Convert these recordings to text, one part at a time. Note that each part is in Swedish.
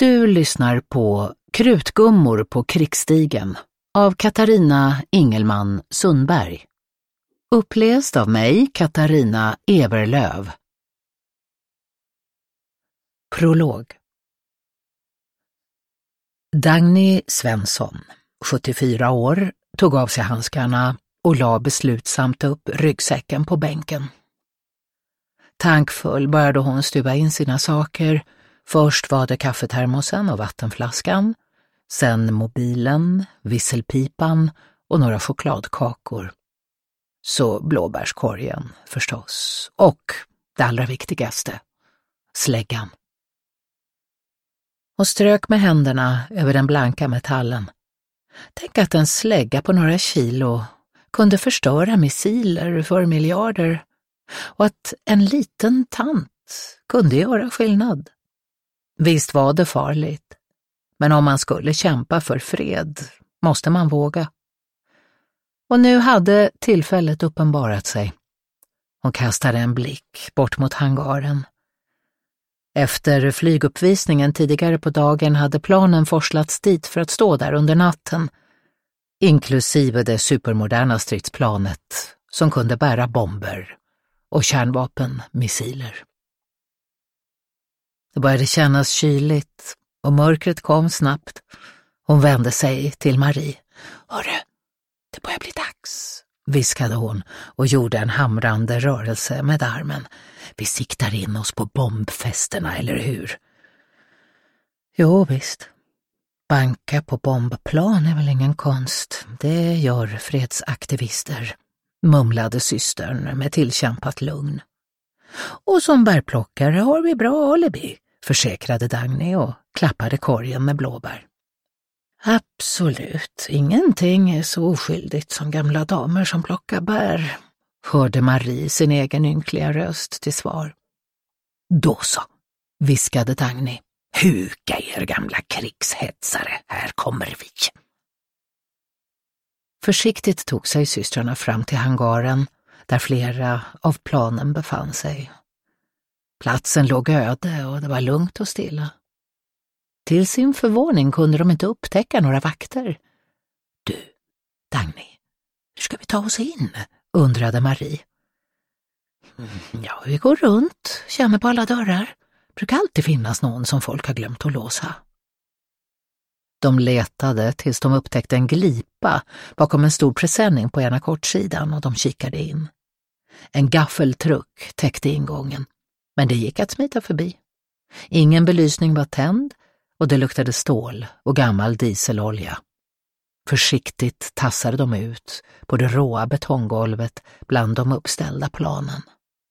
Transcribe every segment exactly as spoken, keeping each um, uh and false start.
Du lyssnar på Krutgummor på krigsstigen av Katarina Ingelman Sundberg. Uppläst av mig, Katarina Everlöv. Prolog. Dagny Svensson, sjuttiofyra år, tog av sig handskarna och la beslutsamt upp ryggsäcken på bänken. Tankfull började hon stuva in sina saker. Först var det kaffetermosen och vattenflaskan, sen mobilen, visselpipan och några chokladkakor. Så blåbärskorgen förstås, och det allra viktigaste, släggan. Hon strök med händerna över den blanka metallen. Tänk att en slägga på några kilo kunde förstöra missiler för miljarder, och att en liten tant kunde göra skillnad. Visst var det farligt, men om man skulle kämpa för fred måste man våga. Och nu hade tillfället uppenbarat sig. Hon kastade en blick bort mot hangaren. Efter flyguppvisningen tidigare på dagen hade planen forslats dit för att stå där under natten, inklusive det supermoderna stridsplanet som kunde bära bomber och kärnvapenmissiler. Det började kännas kyligt och mörkret kom snabbt. Hon vände sig till Marie. Hörru, det börjar bli dags, viskade hon och gjorde en hamrande rörelse med armen. Vi siktar in oss på bombfästena, eller hur? Jo, visst. Banka på bombplan är väl ingen konst. Det gör fredsaktivister, mumlade systern med tillkämpat lugn. Och som bärplockare har vi bra alibi, försäkrade Dagny och klappade korgen med blåbär. Absolut, ingenting är så oskyldigt som gamla damer som plockar bär, hörde Marie sin egen ynkliga röst till svar. Då så, viskade Dagny. Huka er gamla krigshetsare, här kommer vi. Försiktigt tog sig systrarna fram till hangaren där flera av planen befann sig. Platsen låg öde och det var lugnt och stilla. Till sin förvåning kunde de inte upptäcka några vakter. Du, Dagny, hur ska vi ta oss in? Undrade Marie. Ja, vi går runt, känner på alla dörrar. Brukar alltid finnas någon som folk har glömt att låsa. De letade tills de upptäckte en glipa bakom en stor presenning på ena kortsidan och de kikade in. En gaffeltruck täckte ingången, men det gick att smita förbi. Ingen belysning var tänd och det luktade stål och gammal dieselolja. Försiktigt tassade de ut på det råa betonggolvet bland de uppställda planen.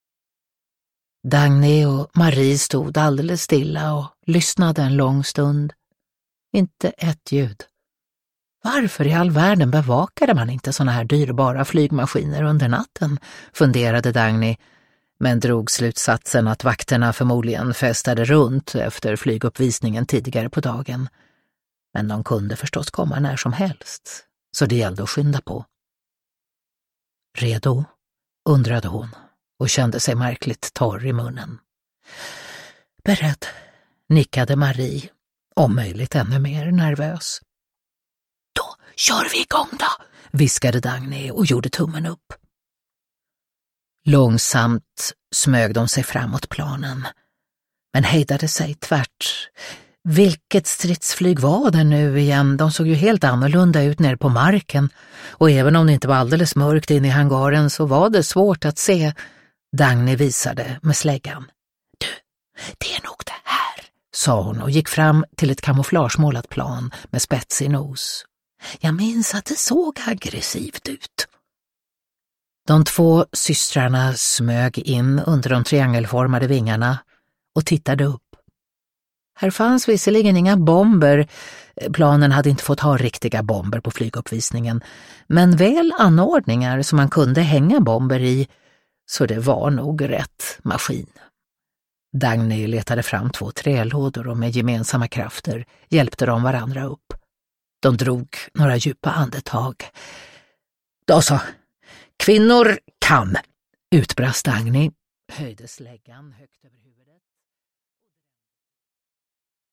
Dagny och Marie stod alldeles stilla och lyssnade en lång stund. Inte ett ljud. Varför i all världen bevakade man inte såna här dyrbara flygmaskiner under natten, funderade Dagny, men drog slutsatsen att vakterna förmodligen festade runt efter flyguppvisningen tidigare på dagen. Men de kunde förstås komma när som helst, så det gällde att skynda på. Redo? Undrade hon och kände sig märkligt torr i munnen. Beredd, nickade Marie, om möjligt ännu mer nervös. Då kör vi igång då, viskade Dagny och gjorde tummen upp. Långsamt smög de sig framåt planen, men hejdade sig tvärt. Vilket stridsflyg var det nu igen? De såg ju helt annorlunda ut nere på marken, och även om det inte var alldeles mörkt in i hangaren så var det svårt att se. Dagny visade med släggan. Du, det är nog det här, sa hon och gick fram till ett kamouflagemålat plan med spetsig nos. Jag minns att det såg aggressivt ut. De två systrarna smög in under de triangelformade vingarna och tittade upp. Här fanns visserligen inga bomber, planen hade inte fått ha riktiga bomber på flyguppvisningen, men väl anordningar som man kunde hänga bomber i, så det var nog rätt maskin. Dagny letade fram två trälådor och med gemensamma krafter hjälpte de varandra upp. De drog några djupa andetag. Då så, kvinnor kan, utbrast Dagny, höjde släggan högt över huvudet.